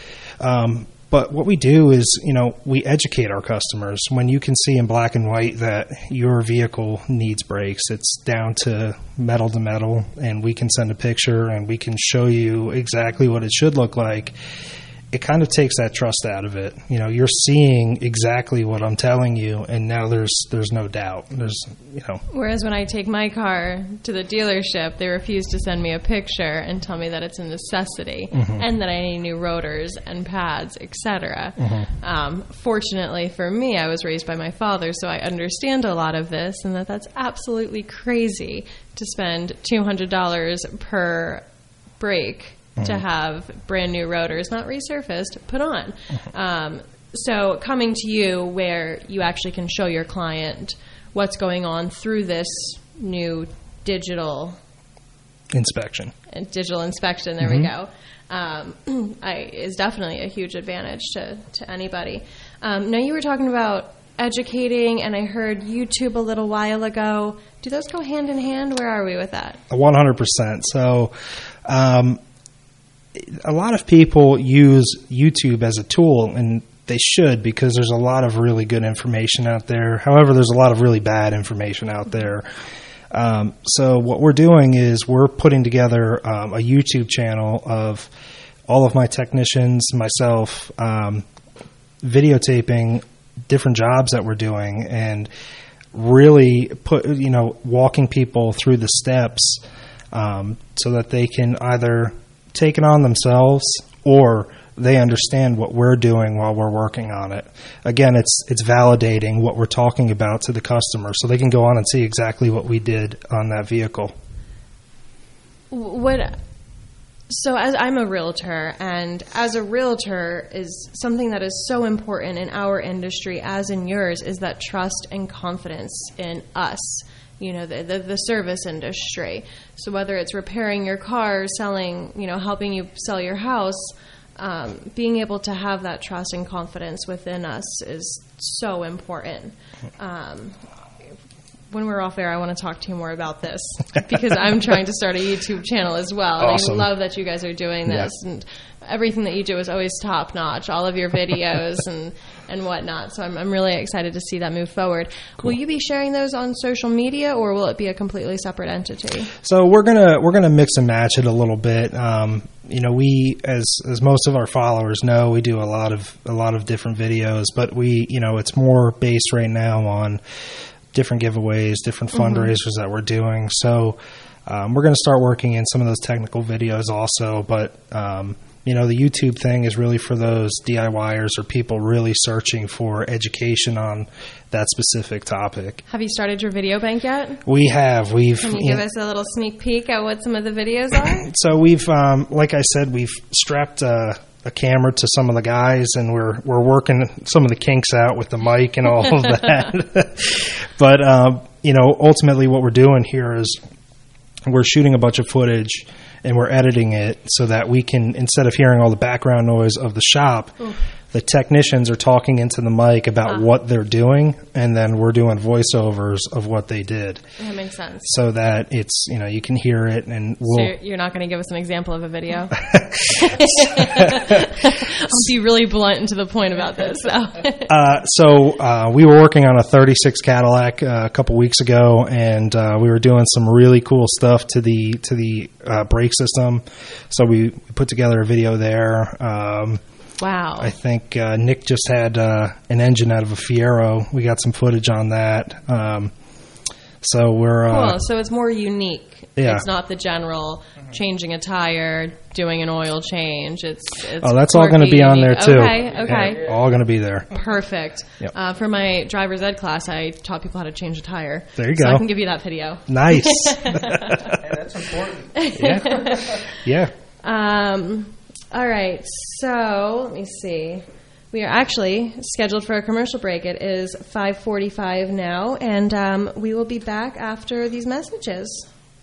Um, But what we do is, you know, we educate our customers. When you can see in black and white that your vehicle needs brakes, it's down to metal to metal, and we can send a picture and we can show you exactly what it should look like. It kind of takes that trust out of it. You know, you're seeing exactly what I'm telling you, and now there's there's no doubt. There's, you know. Whereas when I take my car to the dealership, they refuse to send me a picture and tell me that it's a necessity, mm-hmm. and that I need new rotors and pads, et cetera. Mm-hmm. Um, fortunately for me, I was raised by my father, so I understand a lot of this, and that that's absolutely crazy to spend two hundred dollars per brake to have brand new rotors, not resurfaced, put on. Um, so coming to you where you actually can show your client what's going on through this new digital inspection. Digital inspection, there mm-hmm. we go. Um, I, is definitely a huge advantage to, to anybody. Um, now you were talking about educating, and I heard YouTube a little while ago. Do those go hand in hand? Where are we with that? one hundred percent. So um, a lot of people use YouTube as a tool, and they should, because there's a lot of really good information out there. However, there's a lot of really bad information out there. Um, so what we're doing is we're putting together um, a YouTube channel of all of my technicians, myself, um, videotaping different jobs that we're doing, and really put, you know, walking people through the steps um, so that they can either take it on themselves or they understand what we're doing while we're working on it. Again, it's it's validating what we're talking about to the customer so they can go on and see exactly what we did on that vehicle. What? So as I'm a realtor, and as a realtor is something that is so important in our industry as in yours, is that trust and confidence in us, you know, the, the, the service industry. So whether it's repairing your car, selling, you know, helping you sell your house, um, being able to have that trust and confidence within us is so important. Um, when we're off air, I want to talk to you more about this because I'm trying to start a YouTube channel as well. Awesome. And I love that you guys are doing this. Yeah. And everything that you do is always top notch, all of your videos and, and whatnot. So I'm, I'm really excited to see that move forward. Cool. Will you be sharing those on social media, or will it be a completely separate entity? So we're gonna we're gonna mix and match it a little bit. Um, you know, we as as most of our followers know, we do a lot of a lot of different videos, but we you know it's more based right now on different giveaways, different fundraisers mm-hmm. that we're doing. So um, we're going to start working in some of those technical videos also. But, um, you know, the YouTube thing is really for those DIYers or people really searching for education on that specific topic. Have you started your video bank yet? We have. We've. Can you, you give know, us a little sneak peek at what some of the videos are? So we've, um, like I said, we've strapped uh, a camera to some of the guys, and we're we're working some of the kinks out with the mic and all of that. But, um, you know, ultimately what we're doing here is we're shooting a bunch of footage and we're editing it so that we can, instead of hearing all the background noise of the shop, Ooh. the technicians are talking into the mic about uh-huh. what they're doing, and then we're doing voiceovers of what they did. That makes sense. So that it's, you know, you can hear it, and we'll... So you're, you're not going to give us an example of a video? I'll be really blunt and to the point about this. So, uh, so uh, we were working on a thirty-six Cadillac uh, a couple weeks ago, and uh, we were doing some really cool stuff to the to the uh, brake system. So we put together a video there. Um, Wow. I think uh, Nick just had uh, an engine out of a Fiero. We got some footage on that. Um, so we're... Uh, cool. So it's more unique. Yeah. It's not the general changing a tire, doing an oil change. It's, it's Oh, that's all going to be on there, too. Okay, okay. Yeah, all going to be there. Perfect. Yep. Uh, for my driver's ed class, I taught people how to change a tire. There you so go. I can give you that video. Nice. Yeah, that's important. Yeah. Yeah. Um... All right, so let me see. We are actually scheduled for a commercial break. It is five forty-five now, and um, we will be back after these messages.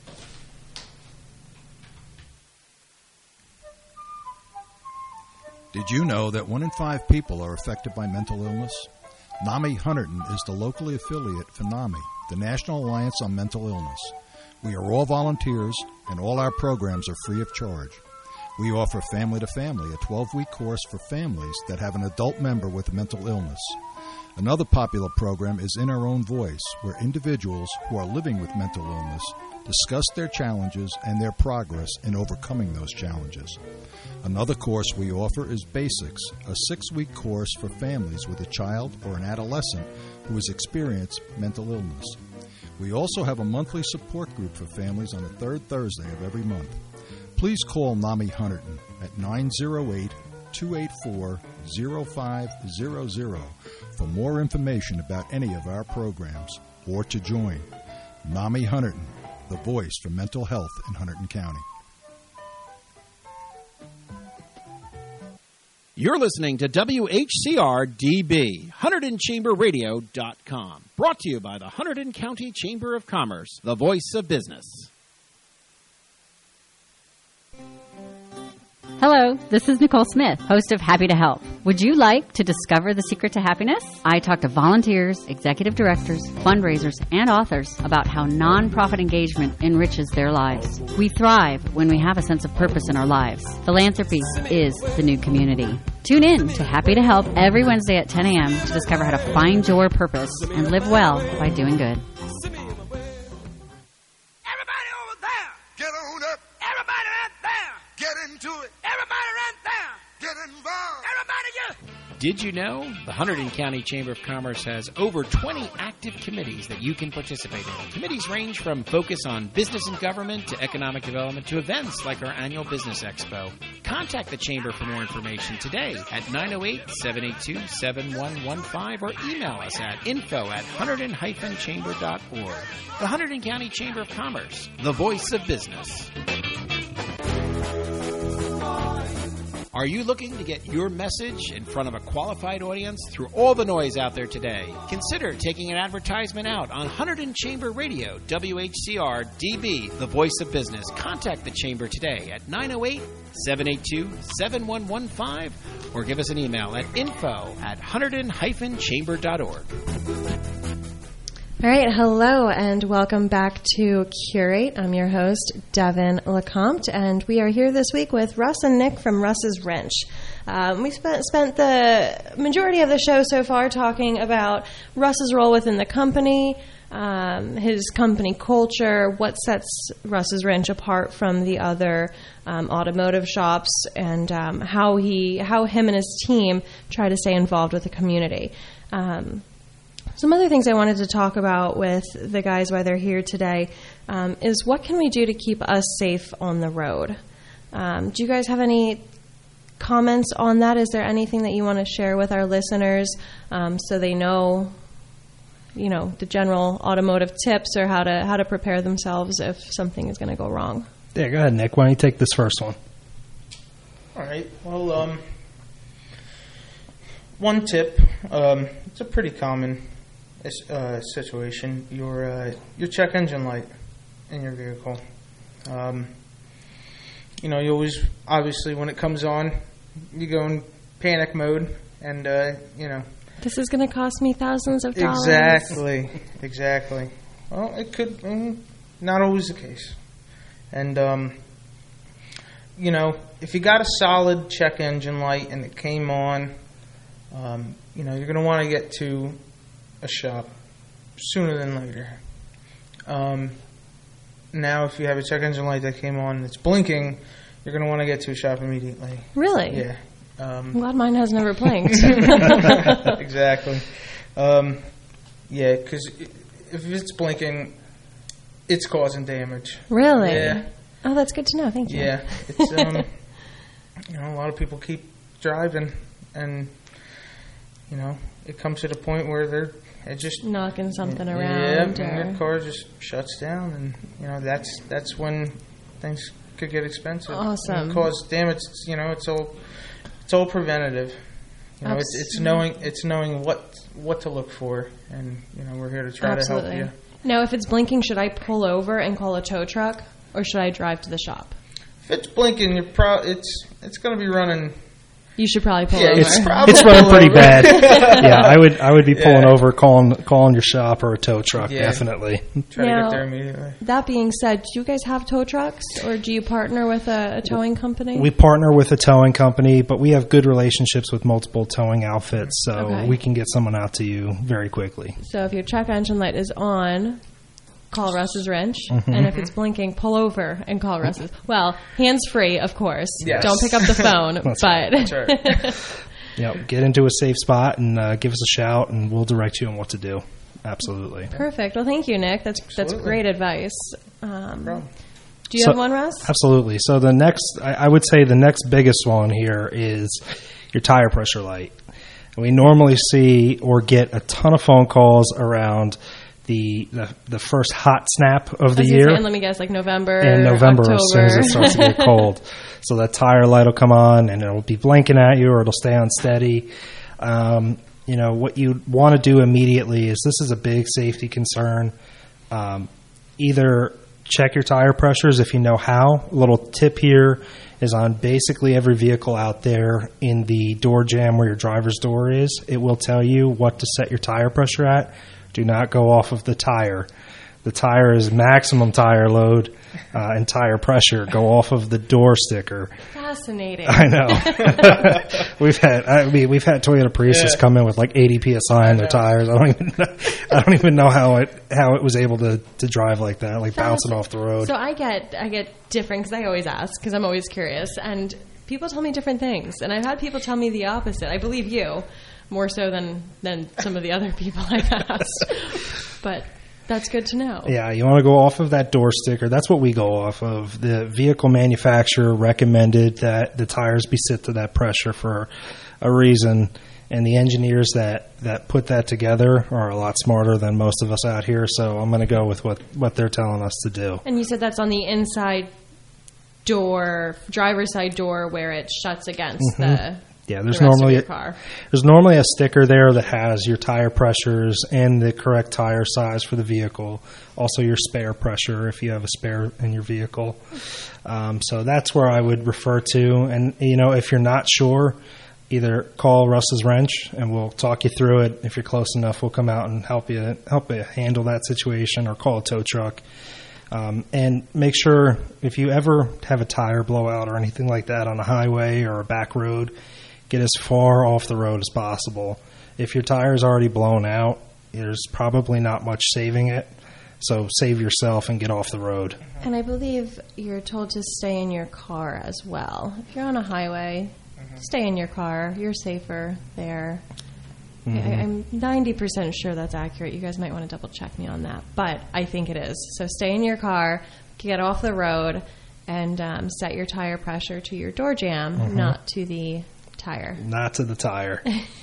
Did you know that one in five people are affected by mental illness? NAMI Hunterdon is the locally affiliate for NAMI, the National Alliance on Mental Illness. We are all volunteers, and all our programs are free of charge. We offer Family to Family, a twelve-week course for families that have an adult member with a mental illness. Another popular program is In Our Own Voice, where individuals who are living with mental illness discuss their challenges and their progress in overcoming those challenges. Another course we offer is Basics, a six-week course for families with a child or an adolescent who has experienced mental illness. We also have a monthly support group for families on the third Thursday of every month. Please call NAMI Hunterdon at nine oh eight, two eight four, oh five hundred for more information about any of our programs or to join. NAMI Hunterdon, the voice for mental health in Hunterdon County. You're listening to W H C R D B, Hunterdon Chamber Radio dot com. Brought to you by the Hunterdon County Chamber of Commerce, the voice of business. Hello, this is Nicole Smith, host of Happy to Help. Would you like to discover the secret to happiness? I talk to volunteers, executive directors, fundraisers, and authors about how nonprofit engagement enriches their lives. We thrive when we have a sense of purpose in our lives. Philanthropy is the new community. Tune in to Happy to Help every Wednesday at ten a.m. to discover how to find your purpose and live well by doing good. Get into it. Everybody right there. Get involved. Everybody, yeah. Did you know? The Hunterdon County Chamber of Commerce has over twenty active committees that you can participate in. Committees range from focus on business and government to economic development to events like our annual Business Expo. Contact the Chamber for more information today at nine oh eight, seven eight two, seven one one five or email us at info at hunterdon dash chamber dot org. The Hunterdon County Chamber of Commerce, the voice of business. Are you looking to get your message in front of a qualified audience through all the noise out there today? Consider taking an advertisement out on Hunterdon Chamber Radio, W H C R D B, the voice of business. Contact the Chamber today at nine oh eight, seven eight two, seven one one five or give us an email at info at hunterdon dash chamber dot org. All right, hello and welcome back to Curate. I'm your host, Devin Lecomte, and we are here this week with Russ and Nick from Russ's Wrench. Um, we spent, spent the majority of the show so far talking about Russ's role within the company, um, his company culture, what sets Russ's Wrench apart from the other um, automotive shops, and um, how he, how him and his team try to stay involved with the community. Um, Some other things I wanted to talk about with the guys while they're here today um, is what can we do to keep us safe on the road? Um, do you guys have any comments on that? Is there anything that you want to share with our listeners um, so they know, you know, the general automotive tips or how to how to prepare themselves if something is going to go wrong? Yeah, go ahead, Nick. Why don't you take this first one? All right. Well, um, one tip. Um, it's a pretty common Uh, situation, your uh, your check engine light in your vehicle. Um, you know, you always, obviously, when it comes on, you go in panic mode, and, uh, you know. This is going to cost me thousands of dollars. Exactly, exactly. Well, it could, mm, not always the case. And, um, you know, if you got a solid check engine light and it came on, um, you know, you're going to want to get to a shop sooner than later. Um, now, if you have a check engine light that came on that's blinking, you're going to want to get to a shop immediately. Really? Yeah. Um, I'm glad mine has never blinked. Exactly. Um, yeah, because if it's blinking, it's causing damage. Really? Yeah. Oh, that's good to know. Thank you. Yeah. It's um, you know, a lot of people keep driving, and you know, it comes to the point where they're It just knocking something yeah, around. Yeah, or... and the car just shuts down, and you know that's that's when things could get expensive. Awesome. And cause damage. It's, you know, it's all it's all preventative. You know, it's, it's knowing it's knowing what what to look for, and you know we're here to try Absolutely. to help you. Now, if it's blinking, should I pull over and call a tow truck, or should I drive to the shop? If it's blinking, you're pro- it's it's going to be running. You should probably pull yeah, over. It's, it's running pretty bad. Yeah, I would I would be pulling yeah. over, calling calling your shop or a tow truck, yeah. definitely. Try now, to get there immediately. That being said, do you guys have tow trucks, or do you partner with a, a towing company? We partner with a towing company, but we have good relationships with multiple towing outfits, so okay. we can get someone out to you very quickly. So if your check engine light is on, call Russ's Wrench, mm-hmm. and if it's blinking, pull over and call Russ's. Well, hands-free, of course. Yes. Don't pick up the phone, That's but... Right. That's right. Yep, get into a safe spot and uh, give us a shout, and we'll direct you on what to do. Absolutely. Perfect. Well, thank you, Nick. That's Absolutely. that's great advice. Um, no do you so, have one, Russ? Absolutely. So the next, I, I would say the next biggest one here is your tire pressure light. And we normally see or get a ton of phone calls around the the, the first hot snap of the year. Saying, let me guess, like November, in November, October. as soon as it starts to get cold. So that tire light will come on, and it'll be blinking at you, or it'll stay unsteady. Um, you know, what you want to do immediately is, this is a big safety concern. Um, either check your tire pressures if you know how. A little tip here is on basically every vehicle out there, in the door jamb where your driver's door is, it will tell you what to set your tire pressure at. Do not go off of the tire. The tire is maximum tire load uh, and tire pressure. Go off of the door sticker. Fascinating. I know. we've had I mean we've had Toyota Priuses yeah. come in with like eighty P S I on their tires. I don't even know, I don't even know how it how it was able to, to drive like that, like bouncing off the road. So I get I get different, because I always ask, because I'm always curious. And people tell me different things, and I've had people tell me the opposite. I believe you more so than, than some of the other people I've asked. But that's good to know. Yeah, you want to go off of that door sticker. That's what we go off of. The vehicle manufacturer recommended that the tires be set to that pressure for a reason, and the engineers that, that put that together are a lot smarter than most of us out here, so I'm going to go with what, what they're telling us to do. And you said that's on the inside door, driver's side door, where it shuts against mm-hmm. the yeah. There's the rest normally of your car. There's normally a sticker there that has your tire pressures and the correct tire size for the vehicle. Also, your spare pressure if you have a spare in your vehicle. Um, so that's where I would refer to. And you know, if you're not sure, either call Russ's Wrench and we'll talk you through it. If you're close enough, we'll come out and help you help you handle that situation, or call a tow truck. Um, and make sure if you ever have a tire blowout or anything like that on a highway or a back road, get as far off the road as possible. If your tire is already blown out, there's probably not much saving it. So save yourself and get off the road. And I believe you're told to stay in your car as well. If you're on a highway, mm-hmm. stay in your car. You're safer there. Mm-hmm. I, I'm ninety percent sure that's accurate. You guys might want to double check me on that, but I think it is. So stay in your car, get off the road, and um, set your tire pressure to your door jamb, mm-hmm. not to the tire. Not to the tire.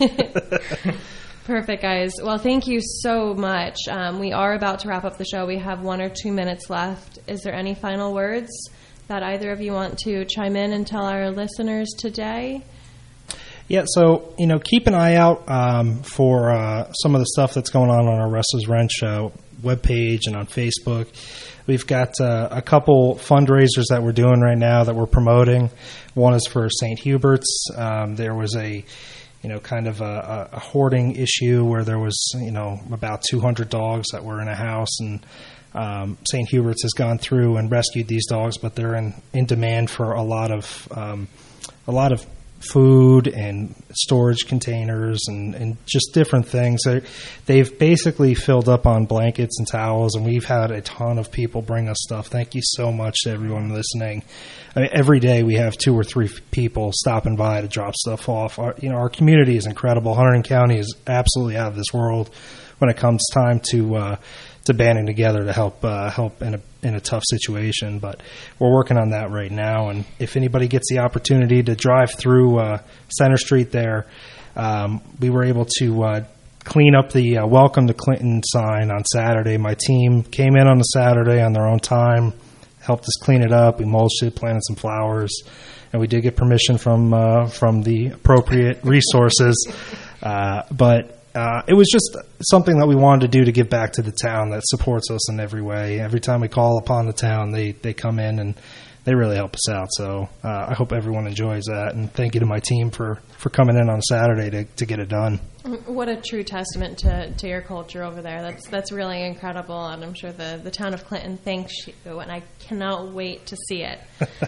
Perfect, guys. Well, thank you so much. Um, we are about to wrap up the show. We have one or two minutes left. Is there any final words that either of you want to chime in and tell our listeners today? Yeah, so, you know, keep an eye out um, for uh, some of the stuff that's going on on our Russ's Wrench uh, webpage and on Facebook. We've got uh, a couple fundraisers that we're doing right now that we're promoting. One is for Saint Hubert's. Um, there was a, you know, kind of a, a hoarding issue where there was, you know, about two hundred dogs that were in a house, and um, Saint Hubert's has gone through and rescued these dogs, but they're in, in demand for a lot of um, a lot of food and storage containers and, and just different things. They're, they've basically filled up on blankets and towels, and we've had a ton of people bring us stuff. Thank you so much to everyone listening. I mean, every day we have two or three people stopping by to drop stuff off. Our, you know, our community is incredible. Hunterdon County is absolutely out of this world when it comes time to uh, to banding together to help uh, help in a in a tough situation. But we're working on that right now. And if anybody gets the opportunity to drive through uh, Center Street there, um, we were able to uh, clean up the uh, Welcome to Clinton sign on Saturday. My team came in on a Saturday on their own time, helped us clean it up. We mulched it, planted some flowers, and we did get permission from uh, from the appropriate resources. Uh, but Uh, it was just something that we wanted to do to give back to the town that supports us in every way. Every time we call upon the town, they, they come in and they really help us out. So uh, I hope everyone enjoys that. And thank you to my team for, for coming in on Saturday to, to get it done. What a true testament to, to your culture over there. That's that's really incredible. And I'm sure the, the town of Clinton thanks you, and I cannot wait to see it.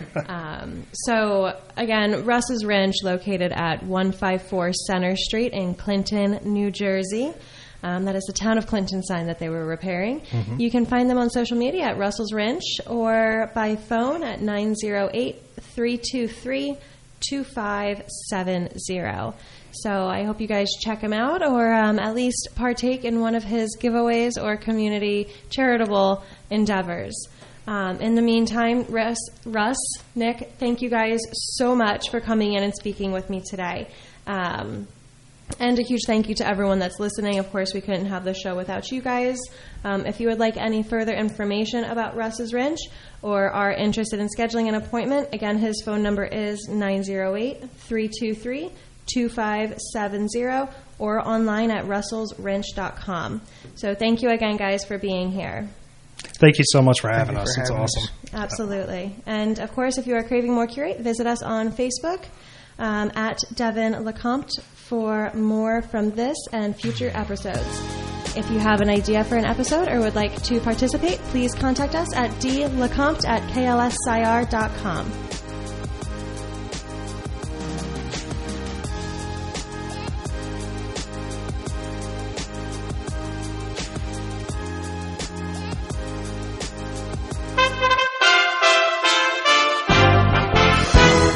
um, so, again, Russ's Wrench, located at one fifty-four Center Street in Clinton, New Jersey. Um, that is the town of Clinton sign that they were repairing. Mm-hmm. You can find them on social media at Russell's Wrench or by phone at nine oh eight, three two three, two five seven zero. So I hope you guys check him out, or um, at least partake in one of his giveaways or community charitable endeavors. Um, in the meantime, Russ, Russ, Nick, thank you guys so much for coming in and speaking with me today. Um, And a huge thank you to everyone that's listening. Of course, we couldn't have the show without you guys. Um, if you would like any further information about Russ's Wrench or are interested in scheduling an appointment, again, his phone number is nine oh eight, three two three, two five seven zero or online at russells wrench dot com. So thank you again, guys, for being here. Thank you so much for having us. For it's having awesome. Us. Absolutely. And, of course, if you are craving more Curate, visit us on Facebook um, at Devin Lecomte for more from this and future episodes. If you have an idea for an episode or would like to participate, please contact us at d lecomte at k l s c i r dot com.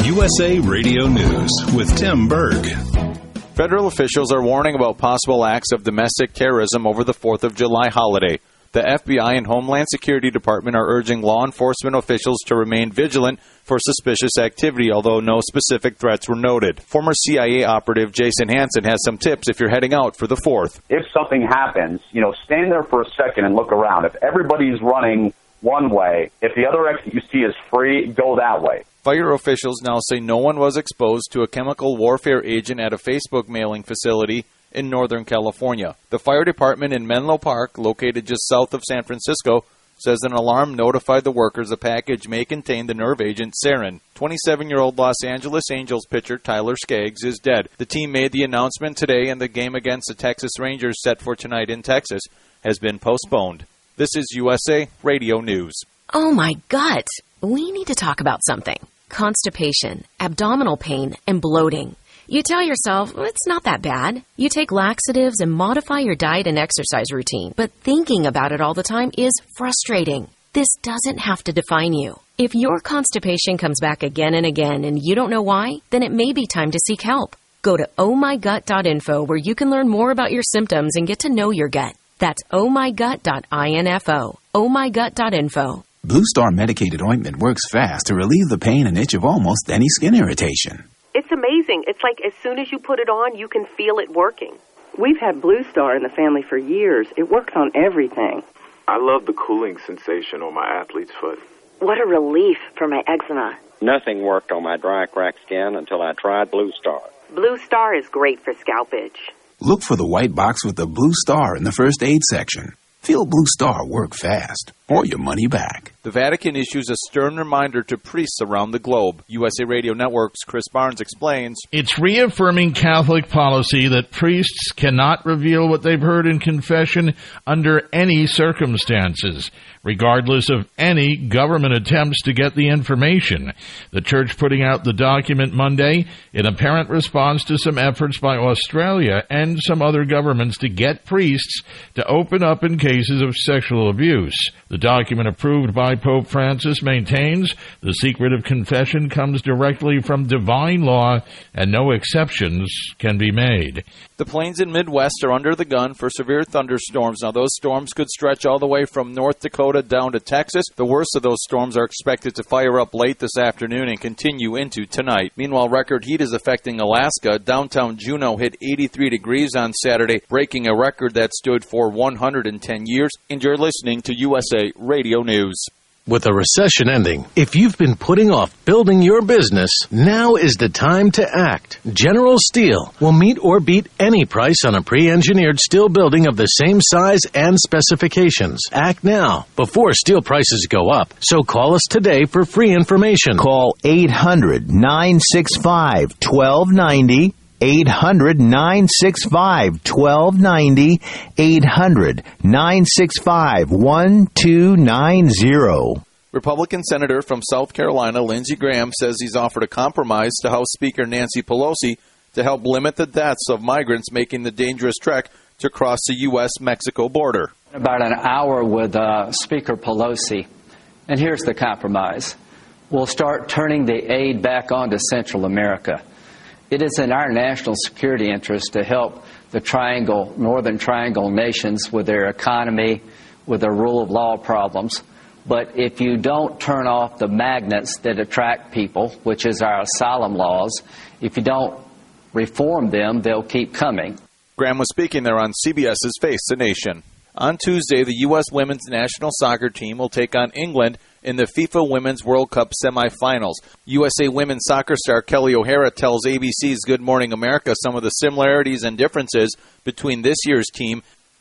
U S A Radio News with Tim Berg. Federal officials are warning about possible acts of domestic terrorism over the fourth of July holiday. The F B I and Homeland Security Department are urging law enforcement officials to remain vigilant for suspicious activity, although no specific threats were noted. Former C I A operative Jason Hansen has some tips if you're heading out for the fourth. If something happens, you know, stand there for a second and look around. If everybody's running one way, if the other exit you see is free, go that way. Fire officials now say no one was exposed to a chemical warfare agent at a Facebook mailing facility in Northern California. The fire department in Menlo Park, located just south of San Francisco, says an alarm notified the workers a package may contain the nerve agent sarin. twenty-seven-year-old Los Angeles Angels pitcher Tyler Skaggs is dead. The team made the announcement today, and the game against the Texas Rangers set for tonight in Texas has been postponed. This is U S A Radio News. Oh my gut! We need to talk about something. Constipation, abdominal pain, and bloating. You tell yourself, well, it's not that bad. You take laxatives and modify your diet and exercise routine. But thinking about it all the time is frustrating. This doesn't have to define you. If your constipation comes back again and again and you don't know why, then it may be time to seek help. Go to oh my gut dot info where you can learn more about your symptoms and get to know your gut. That's oh my gut dot info. oh my gut dot info. Blue Star medicated ointment works fast to relieve the pain and itch of almost any skin irritation. It's amazing. It's like as soon as you put it on, you can feel it working. We've had Blue Star in the family for years. It works on everything. I love the cooling sensation on my athlete's foot. What a relief for my eczema. Nothing worked on my dry, cracked skin until I tried Blue Star. Blue Star is great for scalp itch. Look for the white box with the Blue Star in the first aid section. Feel Blue Star work fast, or your money back. The Vatican issues a stern reminder to priests around the globe. U S A Radio Network's Chris Barnes explains. It's reaffirming Catholic policy that priests cannot reveal what they've heard in confession under any circumstances, regardless of any government attempts to get the information. The Church putting out the document Monday in apparent response to some efforts by Australia and some other governments to get priests to open up in cases of sexual abuse. The document approved by Pope Francis maintains the secret of confession comes directly from divine law and no exceptions can be made. The plains and Midwest are under the gun for severe thunderstorms. Now, those storms could stretch all the way from North Dakota down to Texas. The worst of those storms are expected to fire up late this afternoon and continue into tonight. Meanwhile, record heat is affecting Alaska. Downtown Juneau hit eighty-three degrees on Saturday, breaking a record that stood for one hundred ten years. And you're listening to U S A Radio News. With a recession ending, if you've been putting off building your business, now is the time to act. General Steel will meet or beat any price on a pre-engineered steel building of the same size and specifications. Act now, before steel prices go up. So call us today for free information. Call eight hundred, nine six five, one two nine zero. eight hundred, nine six five, one two nine zero. eight hundred, nine six five, one two nine zero. Republican Senator from South Carolina, Lindsey Graham, says he's offered a compromise to House Speaker Nancy Pelosi to help limit the deaths of migrants making the dangerous trek to cross the U S Mexico border. About an hour with uh, Speaker Pelosi, and here's the compromise. We'll start turning the aid back onto Central America. It is in our national security interest to help the Triangle, Northern Triangle nations with their economy, with their rule of law problems. But if you don't turn off the magnets that attract people, which is our asylum laws, if you don't reform them, they'll keep coming. Graham was speaking there on CBS's Face the Nation. On Tuesday, the U S women's national soccer team will take on England in the FIFA Women's World Cup semifinals. U S A women's soccer star Kelly O'Hara tells A B C's Good Morning America some of the similarities and differences between this year's team.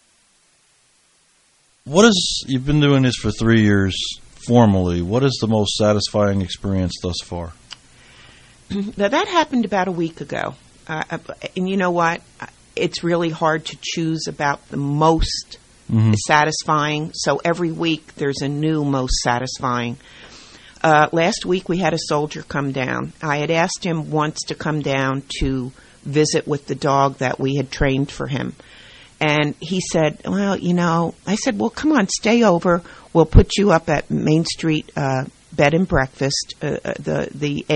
What is, you've been doing this for three years formally, what is the most satisfying experience thus far? Now, that happened about a week ago. Uh, and you know what? It's really hard to choose about the most mm-hmm. satisfying. So every week there's a new most satisfying. Uh, last week we had a soldier come down. I had asked him once to come down to visit with the dog that we had trained for him. And he said, well, you know, I said, well, come on, stay over. We'll put you up at Main Street uh, Bed and Breakfast, uh, the the